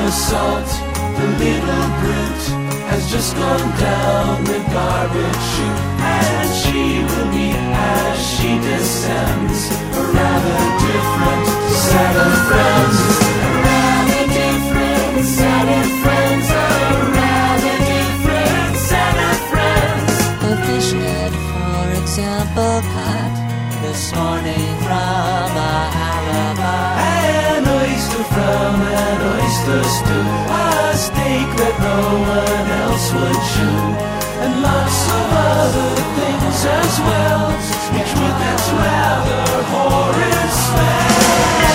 assault. The little brute has just gone down the garbage chute, and she will meet as she descends a rather different set of friends. A rather different set of friends. A rather different set of friends. A fishnet, for example, caught this morning from a alibi. An oyster from an oyster stew, a steak that no one else would chew, and lots of other things as well, each with its rather horrid smell.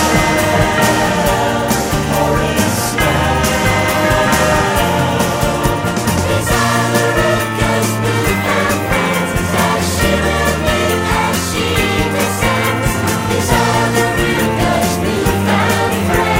Horrid smell. These are the Rucka's newfound friends, as she will meet as she descends. These are the Rucka's newfound friends.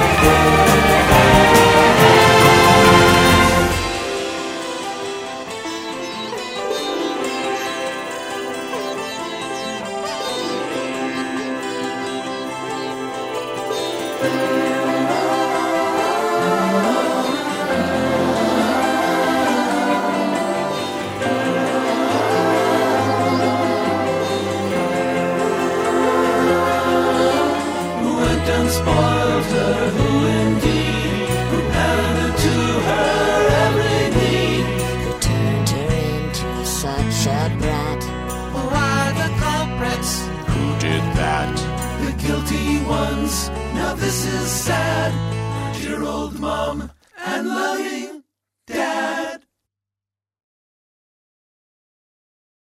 Who went and spoiled her, who indeed, who pandered to her every need. Who turned her into such a brat? Who are the culprits? Who did that? The guilty ones. Now this is sad. Dear old mom and loving